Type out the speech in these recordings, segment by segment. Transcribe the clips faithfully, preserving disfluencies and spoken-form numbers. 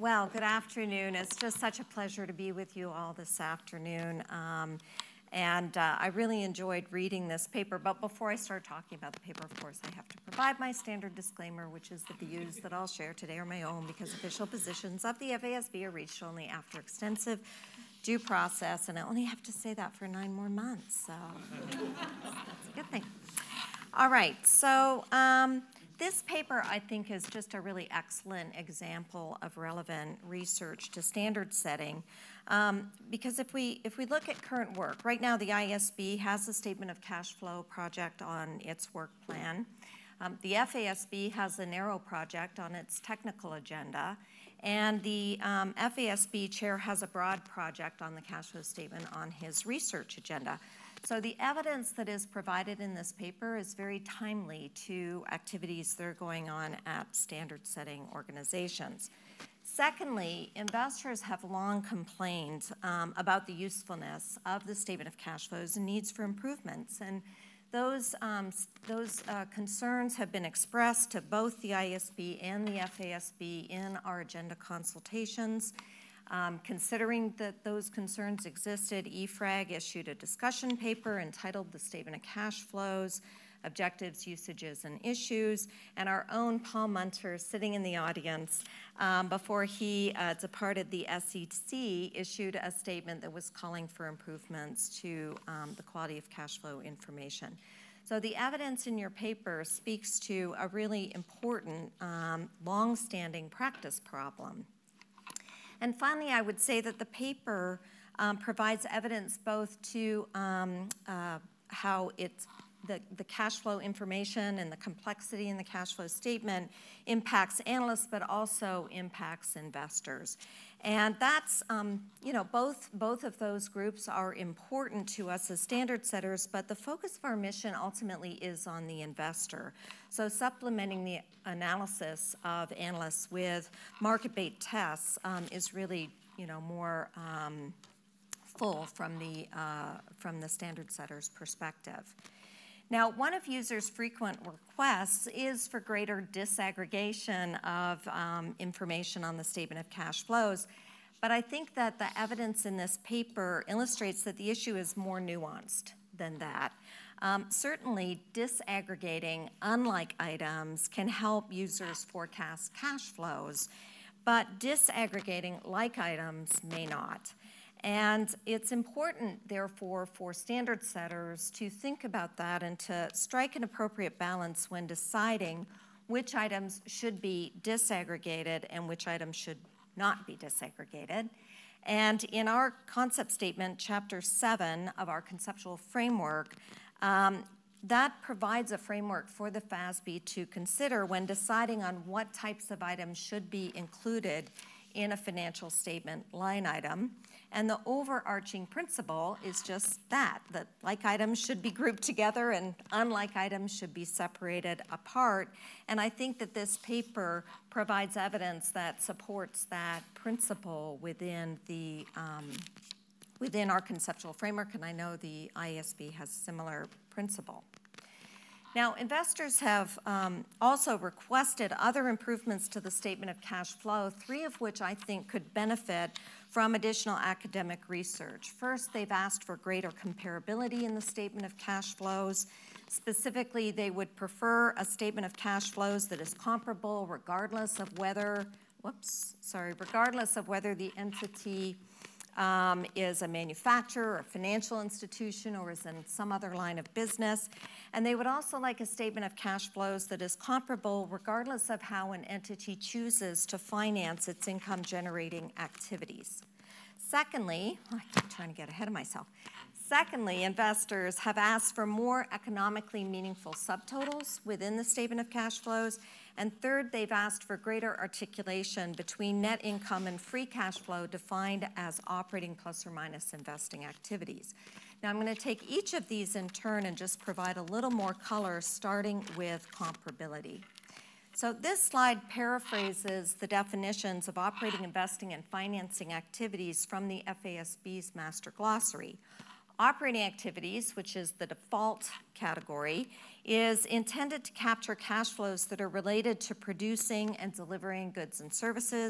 Well, good afternoon. It's just such a pleasure to be with you all this afternoon. Um, and uh, I really enjoyed reading this paper. But before I start talking about the paper, of course, I have to provide my standard disclaimer, which is the views that I'll share today are my own because official positions of the F A S B are reached only after extensive due process. And I only have to say that for nine more months. So that's a good thing. All right. So... Um, This paper, I think, is just a really excellent example of relevant research to standard setting. Um, because if we, if we look at current work, right now the I S B has a statement of cash flow project on its work plan. Um, the F A S B has a narrow project on its technical agenda. And the um, F A S B chair has a broad project on the cash flow statement on his research agenda. So the evidence that is provided in this paper is very timely to activities that are going on at standard-setting organizations. Secondly, investors have long complained um, about the usefulness of the statement of cash flows and needs for improvements. And those, um, those uh, concerns have been expressed to both the I S B and the F A S B in our agenda consultations. Um, considering that those concerns existed, E F R A G issued a discussion paper entitled The Statement of Cash Flows, Objectives, Usages, and Issues, and our own Paul Munter, sitting in the audience, um, before he uh, departed the S E C, issued a statement that was calling for improvements to um, the quality of cash flow information. So the evidence in your paper speaks to a really important, um, long-standing practice problem. And finally, I would say that the paper um, provides evidence both to um, uh, how it's the, the cash flow information and the complexity in the cash flow statement impacts analysts, but also impacts investors. And that's, um, you know, both, both of those groups are important to us as standard setters, but the focus of our mission ultimately is on the investor. So supplementing the analysis of analysts with market-based tests um, is really, you know, more um, full from the, uh, from the standard setter's perspective. Now, one of users' frequent requests is for greater disaggregation of um, information on the statement of cash flows, but I think that the evidence in this paper illustrates that the issue is more nuanced than that. Um, certainly, disaggregating unlike items can help users forecast cash flows, but disaggregating like items may not. And it's important, therefore, for standard setters to think about that and to strike an appropriate balance when deciding which items should be disaggregated and which items should not be disaggregated. And in our concept statement, chapter seven of our conceptual framework, um, that provides a framework for the F A S B to consider when deciding on what types of items should be included in a financial statement line item. And the overarching principle is just that, that like items should be grouped together and unlike items should be separated apart. And I think that this paper provides evidence that supports that principle within the um, within our conceptual framework, and I know the I S B has similar principle. Now, investors have um, also requested other improvements to the statement of cash flow, three of which I think could benefit from additional academic research. First, they've asked for greater comparability in the statement of cash flows. Specifically, they would prefer a statement of cash flows that is comparable regardless of whether, whoops, sorry, regardless of whether the entity Um, is a manufacturer or financial institution or is in some other line of business. And they would also like a statement of cash flows that is comparable regardless of how an entity chooses to finance its income-generating activities. Secondly, oh, I keep trying to get ahead of myself. Secondly, investors have asked for more economically meaningful subtotals within the statement of cash flows. And third, they've asked for greater articulation between net income and free cash flow defined as operating plus or minus investing activities. Now, I'm going to take each of these in turn and just provide a little more color, starting with comparability. So this slide paraphrases the definitions of operating, investing, and financing activities from the F A S B's Master Glossary. Operating activities, which is the default category, is intended to capture cash flows that are related to producing and delivering goods and services.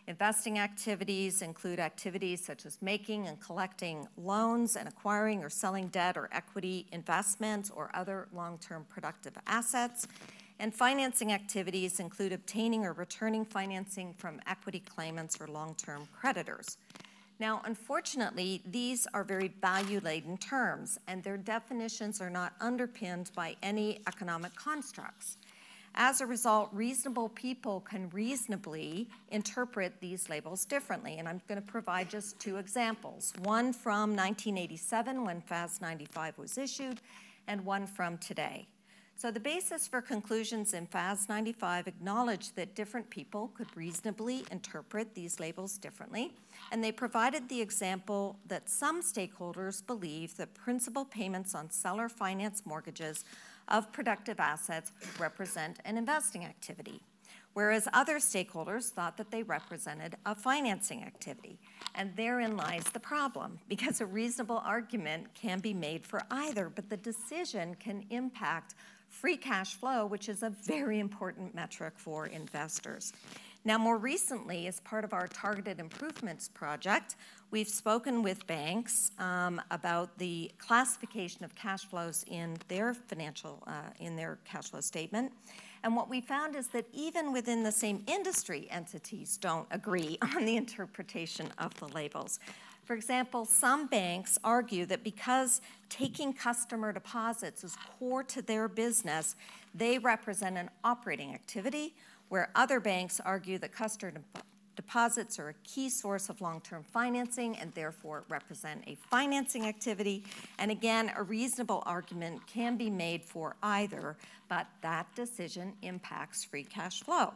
Investing activities include activities such as making and collecting loans and acquiring or selling debt or equity investments or other long-term productive assets. And financing activities include obtaining or returning financing from equity claimants or long-term creditors. Now, unfortunately, these are very value-laden terms, and their definitions are not underpinned by any economic constructs. As a result, reasonable people can reasonably interpret these labels differently, and I'm going to provide just two examples, one from nineteen eighty-seven when F A S ninety-five was issued, and one from today. So the basis for conclusions in F A S ninety-five acknowledged that different people could reasonably interpret these labels differently, and they provided the example that some stakeholders believe that principal payments on seller finance mortgages of productive assets represent an investing activity, whereas other stakeholders thought that they represented a financing activity. And therein lies the problem, because a reasonable argument can be made for either, but the decision can impact free cash flow, which is a very important metric for investors. Now, more recently, as part of our Targeted Improvements project, we've spoken with banks um, about the classification of cash flows in their financial, uh, in their cash flow statement. And what we found is that even within the same industry, entities don't agree on the interpretation of the labels. For example, some banks argue that because taking customer deposits is core to their business, they represent an operating activity, where other banks argue that customer deposits are a key source of long-term financing and therefore represent a financing activity. And again, a reasonable argument can be made for either, but that decision impacts free cash flow.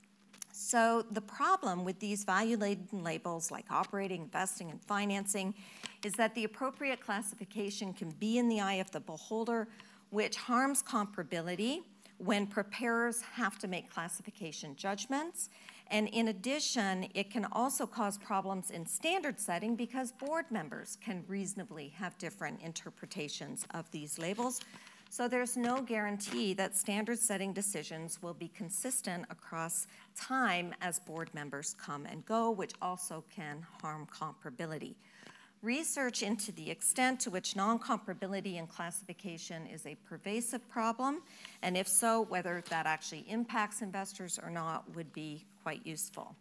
So the problem with these value-laden labels like operating, investing, and financing is that the appropriate classification can be in the eye of the beholder, which harms comparability when preparers have to make classification judgments. And in addition, it can also cause problems in standard setting because board members can reasonably have different interpretations of these labels. So there's no guarantee that standard setting decisions will be consistent across time as board members come and go, which also can harm comparability. Research into the extent to which non-comparability in classification is a pervasive problem, and if so, whether that actually impacts investors or not would be quite useful.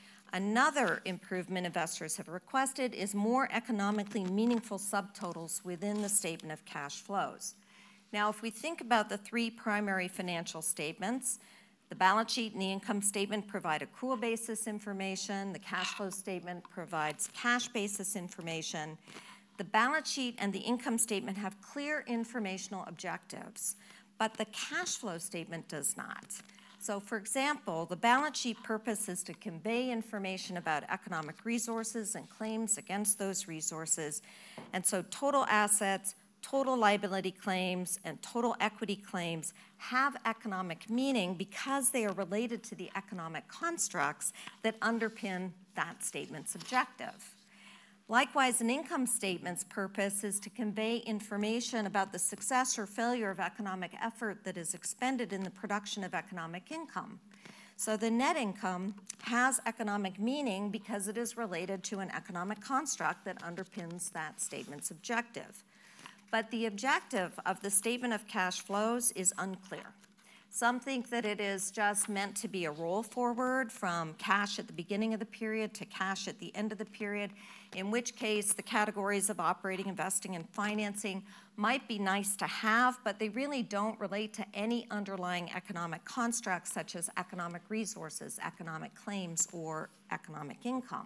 Another improvement investors have requested is more economically meaningful subtotals within the statement of cash flows. Now, if we think about the three primary financial statements, the balance sheet and the income statement provide accrual basis information. The cash flow statement provides cash basis information. The balance sheet and the income statement have clear informational objectives, but the cash flow statement does not. So, for example, the balance sheet purpose is to convey information about economic resources and claims against those resources. And so total assets, total liability claims, and total equity claims have economic meaning because they are related to the economic constructs that underpin that statement's objective. Likewise, an income statement's purpose is to convey information about the success or failure of economic effort that is expended in the production of economic income. So the net income has economic meaning because it is related to an economic construct that underpins that statement's objective. But the objective of the statement of cash flows is unclear. Some think that it is just meant to be a roll forward from cash at the beginning of the period to cash at the end of the period, in which case the categories of operating, investing, and financing might be nice to have, but they really don't relate to any underlying economic constructs such as economic resources, economic claims, or economic income.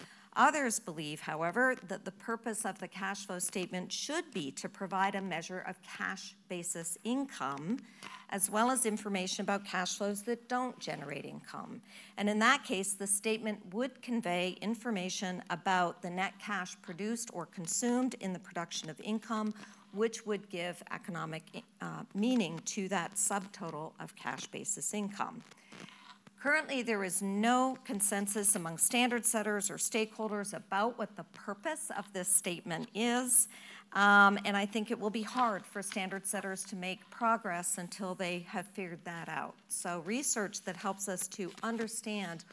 Others believe, however, that the purpose of the cash flow statement should be to provide a measure of cash basis income, as well as information about cash flows that don't generate income. And in that case, the statement would convey information about the net cash produced or consumed in the production of income, which would give economic uh, meaning to that subtotal of cash basis income. Currently, there is no consensus among standard setters or stakeholders about what the purpose of this statement is, um, and I think it will be hard for standard setters to make progress until they have figured that out. So research that helps us to understand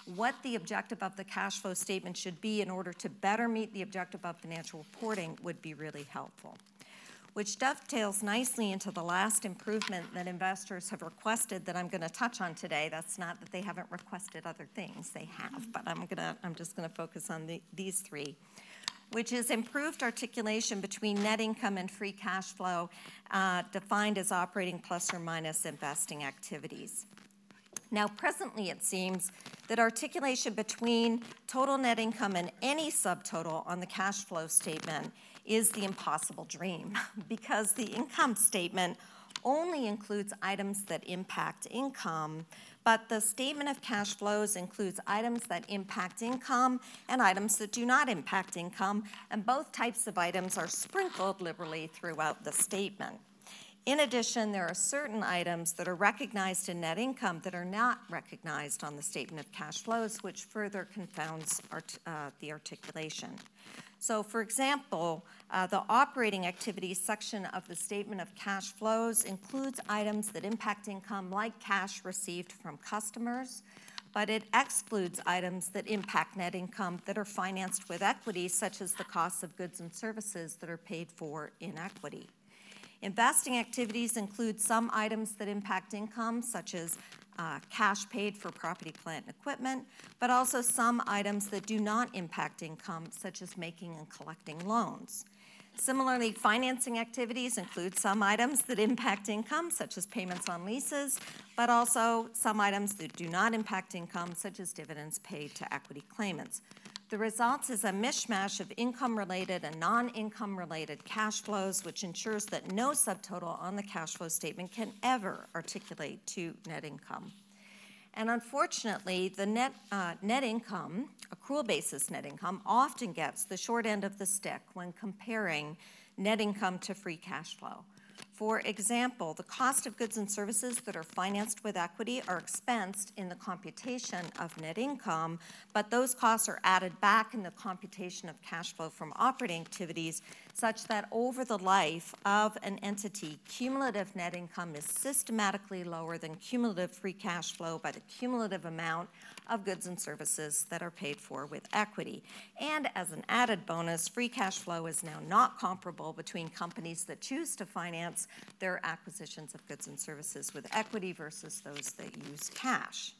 what the objective of the cash flow statement should be in order to better meet the objective of financial reporting would be really helpful. Which dovetails nicely into the last improvement that investors have requested that I'm going to touch on today. That's not that they haven't requested other things, they have, but I'm gonna, I'm just going to focus on the, these three, which is improved articulation between net income and free cash flow, uh, defined as operating plus or minus investing activities. Now, presently, it seems that articulation between total net income and any subtotal on the cash flow statement is the impossible dream, because the income statement only includes items that impact income, but the statement of cash flows includes items that impact income and items that do not impact income, and both types of items are sprinkled liberally throughout the statement. In addition, there are certain items that are recognized in net income that are not recognized on the statement of cash flows, which further confounds art, uh, the articulation. So, for example, uh, the operating activities section of the statement of cash flows includes items that impact income, like cash received from customers, but it excludes items that impact net income that are financed with equity, such as the costs of goods and services that are paid for in equity. Investing activities include some items that impact income, such as uh, cash paid for property, plant, and equipment, but also some items that do not impact income, such as making and collecting loans. Similarly, financing activities include some items that impact income, such as payments on leases, but also some items that do not impact income, such as dividends paid to equity claimants. The result is a mishmash of income-related and non-income-related cash flows, which ensures that no subtotal on the cash flow statement can ever articulate to net income. And unfortunately, the net, uh, net income, accrual basis net income, often gets the short end of the stick when comparing net income to free cash flow. For example, the cost of goods and services that are financed with equity are expensed in the computation of net income, but those costs are added back in the computation of cash flow from operating activities, such that over the life of an entity, cumulative net income is systematically lower than cumulative free cash flow by the cumulative amount of goods and services that are paid for with equity. And as an added bonus, free cash flow is now not comparable between companies that choose to finance their acquisitions of goods and services with equity versus those that use cash.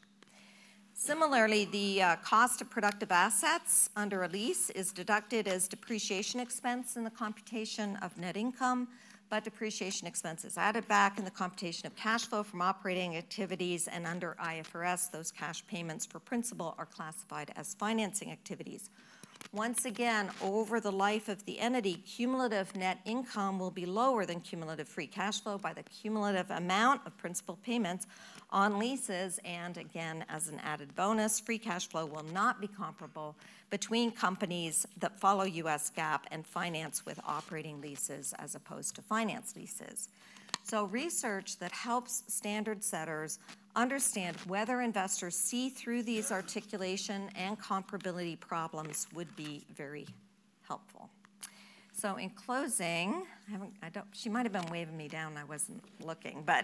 Similarly, the uh, cost of productive assets under a lease is deducted as depreciation expense in the computation of net income, but depreciation expense is added back in the computation of cash flow from operating activities, and under I F R S, those cash payments for principal are classified as financing activities. Once again, over the life of the entity, cumulative net income will be lower than cumulative free cash flow by the cumulative amount of principal payments on leases, and again, as an added bonus, free cash flow will not be comparable between companies that follow U S GAAP and finance with operating leases as opposed to finance leases. So research that helps standard setters understand whether investors see through these articulation and comparability problems would be very helpful. So in closing, I haven't, I don't, she might have been waving me down, I wasn't looking, but.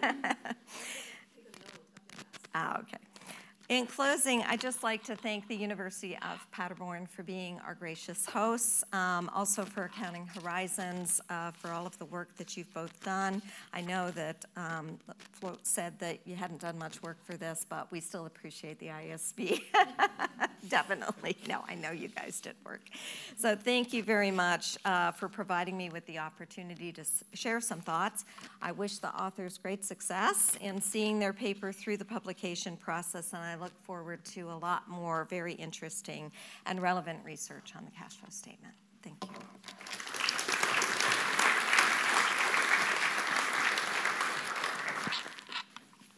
ah, okay. In closing, I'd just like to thank the University of Paderborn for being our gracious hosts, um, also for Accounting Horizons, uh, for all of the work that you've both done. I know that um, Flo said that you hadn't done much work for this, but we still appreciate the I S B. Definitely. No, I know you guys did work. So thank you very much uh, for providing me with the opportunity to s- share some thoughts. I wish the authors great success in seeing their paper through the publication process, and I look forward to a lot more very interesting and relevant research on the cash flow statement. Thank you.